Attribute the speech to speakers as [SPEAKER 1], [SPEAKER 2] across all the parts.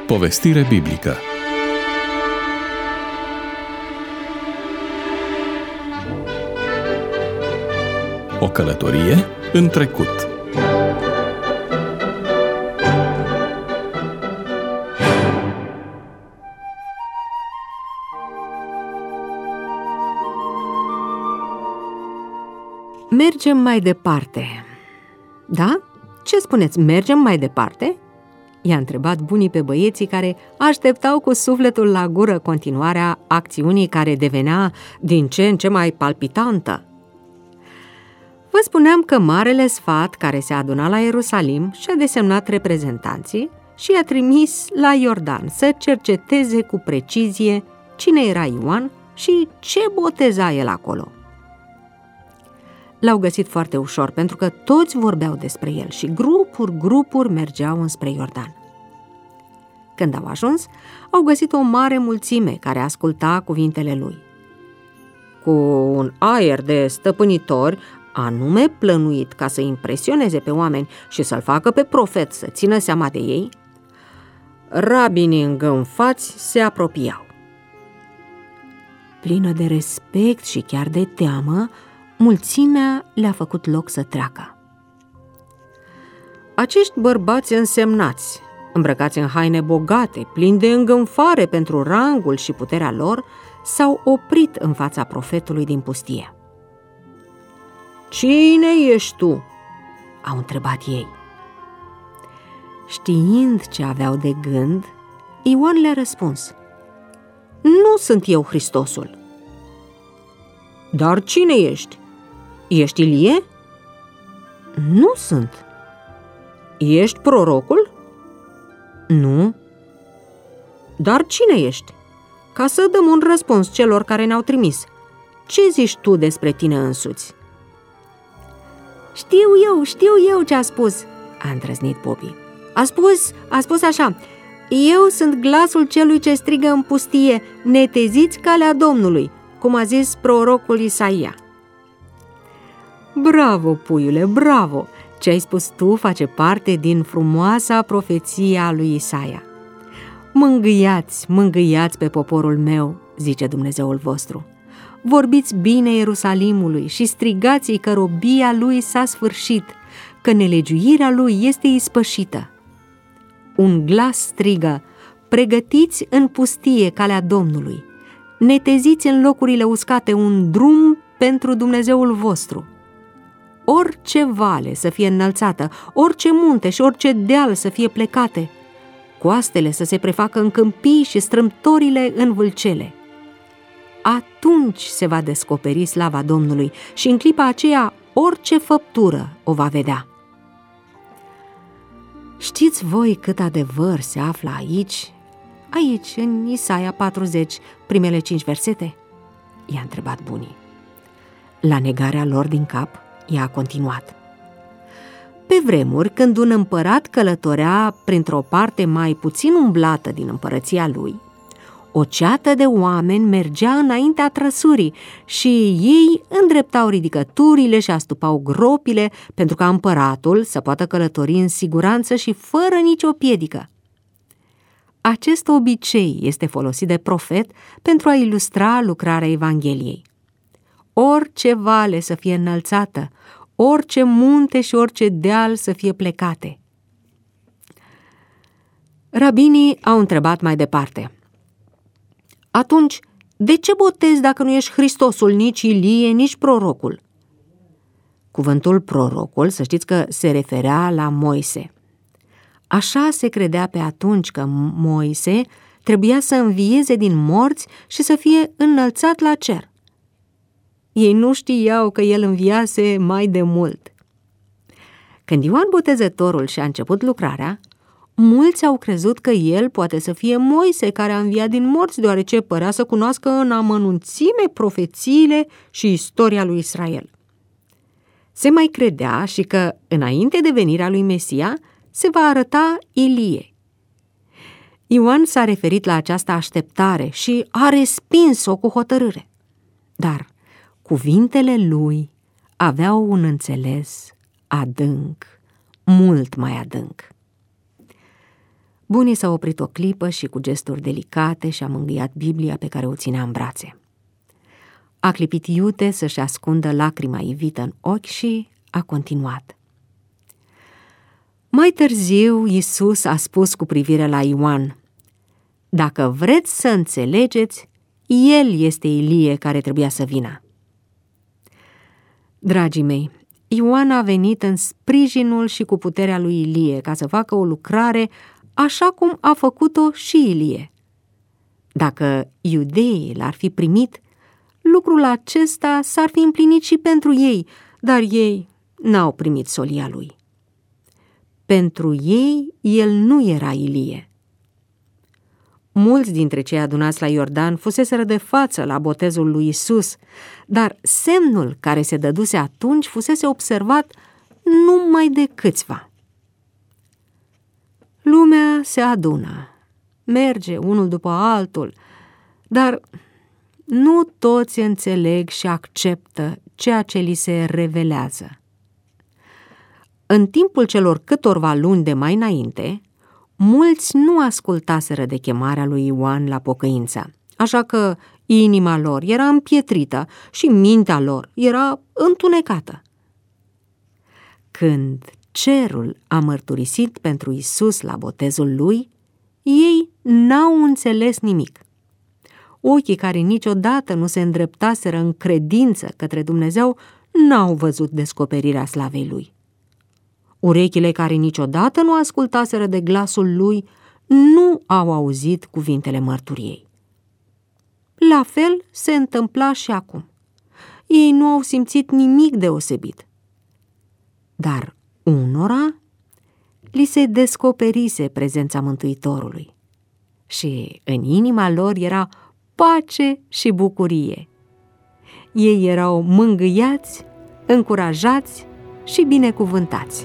[SPEAKER 1] Povestire biblică. O călătorie în trecut.
[SPEAKER 2] Mergem mai departe. Da? Ce spuneți, mergem mai departe? I-a întrebat bunii pe băieții care așteptau cu sufletul la gură continuarea acțiunii care devenea din ce în ce mai palpitantă. Vă spuneam că Marele Sfat, care se aduna la Ierusalim, și-a desemnat reprezentanții și i-a trimis la Iordan să cerceteze cu precizie cine era Ioan și ce boteza el acolo. L-au găsit foarte ușor, pentru că toți vorbeau despre el și grupuri mergeau înspre Iordan. Când au ajuns, au găsit o mare mulțime care asculta cuvintele lui. Cu un aer de stăpânitor, anume plănuit ca să impresioneze pe oameni și să-l facă pe profet să țină seama de ei, rabinii îngânfați se apropiau. Plină de respect și chiar de teamă, mulțimea le-a făcut loc să treacă. Acești bărbați însemnați, îmbrăcați în haine bogate, plini de îngânfare pentru rangul și puterea lor, s-au oprit în fața profetului din pustie. "Cine ești tu?" au întrebat ei. Știind ce aveau de gând, Ioan le-a răspuns: "Nu sunt eu Hristosul." "Dar cine ești? Ești Ilie?" "Nu sunt." "Ești prorocul?" "Nu." "Dar cine ești? Ca să dăm un răspuns celor care ne-au trimis. Ce zici tu despre tine însuți?" Știu eu ce a spus," a îndrăznit Bobby. A spus așa: "Eu sunt glasul celui ce strigă în pustie, neteziți calea Domnului, cum a zis prorocul Isaia." "Bravo, puiule, bravo! Ce ai spus tu face parte din frumoasa profeție a lui Isaia. Mângâiați pe poporul meu, zice Dumnezeul vostru. Vorbiți bine Ierusalimului și strigați-i că robia lui s-a sfârșit, că nelegiuirea lui este ispășită. Un glas strigă: pregătiți în pustie calea Domnului, neteziți în locurile uscate un drum pentru Dumnezeul vostru. Orice vale să fie înălțată, orice munte și orice deal să fie plecate, coastele să se prefacă în câmpii și strâmtorile în vâlcele. Atunci se va descoperi slava Domnului și în clipa aceea orice făptură o va vedea." Știți voi cât adevăr se află aici, în Isaia 40, primele 5 versete? I-a întrebat bunii. La negarea lor din cap, ea a continuat: "Pe vremuri, când un împărat călătorea printr-o parte mai puțin umblată din împărăția lui, o ceată de oameni mergea înaintea trăsurii și ei îndreptau ridicăturile și astupau gropile pentru ca împăratul să poată călători în siguranță și fără nicio piedică. Acest obicei este folosit de profet pentru a ilustra lucrarea Evangheliei. Orice vale să fie înălțată, orice munte și orice deal să fie plecate." Rabinii au întrebat mai departe: "Atunci, de ce botezi dacă nu ești Hristosul, nici Ilie, nici prorocul?" Cuvântul prorocul, să știți că se referea la Moise. Așa se credea pe atunci că Moise trebuia să învieze din morți și să fie înălțat la cer. Ei nu știau că el înviase mai de mult. Când Ioan Botezătorul și-a început lucrarea, mulți au crezut că el poate să fie Moise care a înviat din morți, deoarece părea să cunoască în amănunțime profețiile și istoria lui Israel. Se mai credea și că, înainte de venirea lui Mesia, se va arăta Ilie. Ioan s-a referit la această așteptare și a respins-o cu hotărâre. Dar cuvintele lui aveau un înțeles adânc, mult mai adânc. Bunii s-a oprit o clipă și cu gesturi delicate și-a mângâiat Biblia pe care o ținea în brațe. A clipit iute să-și ascundă lacrima ivită în ochi și a continuat. Mai târziu, Iisus a spus cu privire la Ioan: dacă vreți să înțelegeți, el este Ilie care trebuia să vină. Dragii mei, Ioan a venit în sprijinul și cu puterea lui Ilie ca să facă o lucrare așa cum a făcut-o și Ilie. Dacă iudeii l-ar fi primit, lucrul acesta s-ar fi împlinit și pentru ei, dar ei n-au primit solia lui. Pentru ei, el nu era Ilie. Mulți dintre cei adunați la Iordan fuseseră de față la botezul lui Isus, dar semnul care se dăduse atunci fusese observat numai de câțiva. Lumea se adună, merge unul după altul, dar nu toți înțeleg și acceptă ceea ce li se revelează. În timpul celor câtorva luni de mai înainte, mulți nu ascultaseră de chemarea lui Ioan la pocăință, așa că inima lor era împietrită și mintea lor era întunecată. Când cerul a mărturisit pentru Isus la botezul lui, ei n-au înțeles nimic. Ochii care niciodată nu se îndreptaseră în credință către Dumnezeu n-au văzut descoperirea slavei lui. Urechile care niciodată nu ascultaseră de glasul lui nu au auzit cuvintele mărturiei. La fel se întâmpla și acum. Ei nu au simțit nimic deosebit. Dar unora li se descoperise prezența Mântuitorului și în inima lor era pace și bucurie. Ei erau mângâiați, încurajați și binecuvântați.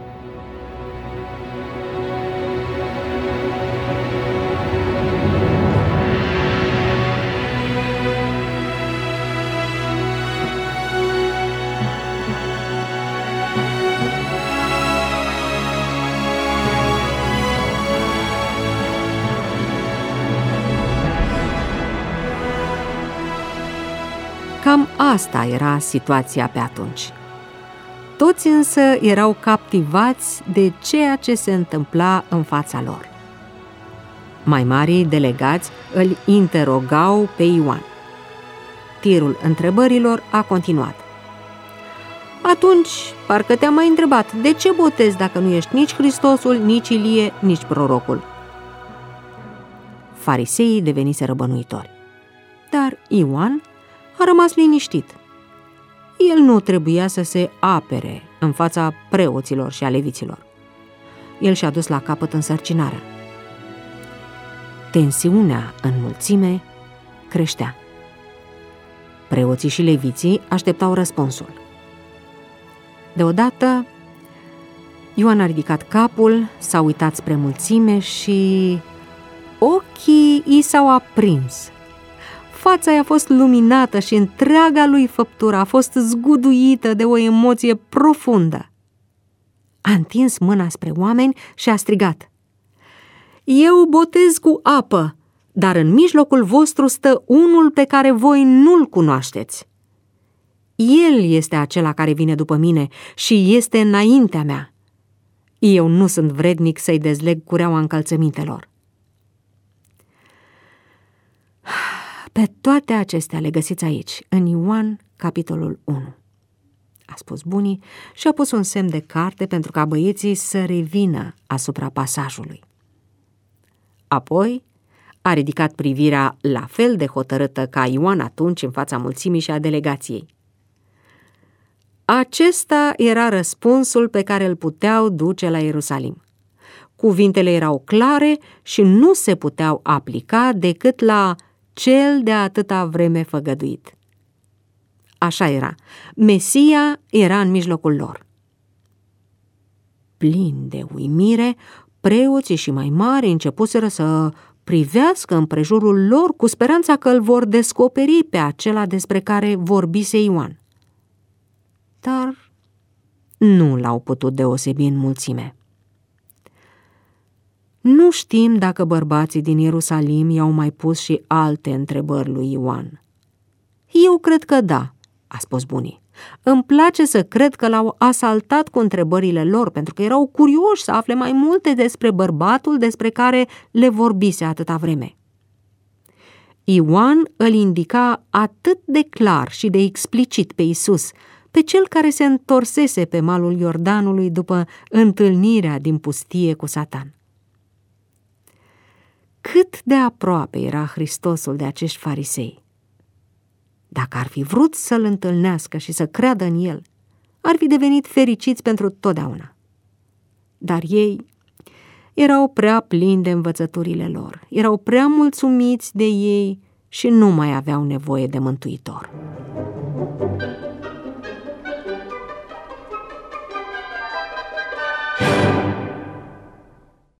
[SPEAKER 2] Cam asta era situația pe atunci. Toți însă erau captivați de ceea ce se întâmpla în fața lor. Mai marii delegați îl interogau pe Ioan. Tirul întrebărilor a continuat. Atunci, parcă te-am mai întrebat, de ce botezi dacă nu ești nici Hristosul, nici Ilie, nici prorocul? Fariseii deveniseră bănuitori. Dar Ioan a rămas liniștit. El nu trebuia să se apere în fața preoților și a leviților. El și-a dus la capăt însărcinarea. Tensiunea în mulțime creștea. Preoții și leviții așteptau răspunsul. Deodată, Ioan a ridicat capul, s-a uitat spre mulțime și ochii i s-au aprins. Fața i-a fost luminată și întreaga lui făptură a fost zguduită de o emoție profundă. A întins mâna spre oameni și a strigat: Eu botez cu apă, dar în mijlocul vostru stă unul pe care voi nu-l cunoașteți. El este acela care vine după mine și este înaintea mea. Eu nu sunt vrednic să-i dezleg cureaua încălțămintelor. Pe toate acestea le găsiți aici, în Ioan, capitolul 1. A spus bunii și a pus un semn de carte pentru ca băieții să revină asupra pasajului. Apoi a ridicat privirea la fel de hotărâtă ca Ioan atunci în fața mulțimii și a delegației. Acesta era răspunsul pe care îl puteau duce la Ierusalim. Cuvintele erau clare și nu se puteau aplica decât la cel de atâta vreme făgăduit. Așa era, Mesia era în mijlocul lor. Plini de uimire, preoții și mai mari începuseră să privească împrejurul lor cu speranța că îl vor descoperi pe acela despre care vorbise Ioan. Dar nu l-au putut deosebi în mulțime. Nu știm dacă bărbații din Ierusalim i-au mai pus și alte întrebări lui Ioan. Eu cred că da, a spus bunii. Îmi place să cred că l-au asaltat cu întrebările lor, pentru că erau curioși să afle mai multe despre bărbatul despre care le vorbise atâta vreme. Ioan îl indica atât de clar și de explicit pe Iisus, pe cel care se întorsese pe malul Iordanului după întâlnirea din pustie cu Satan. Cât de aproape era Hristosul de acești farisei! Dacă ar fi vrut să-l întâlnească și să creadă în el, ar fi devenit fericiți pentru totdeauna. Dar ei erau prea plini de învățăturile lor, erau prea mulțumiți de ei și nu mai aveau nevoie de mântuitor.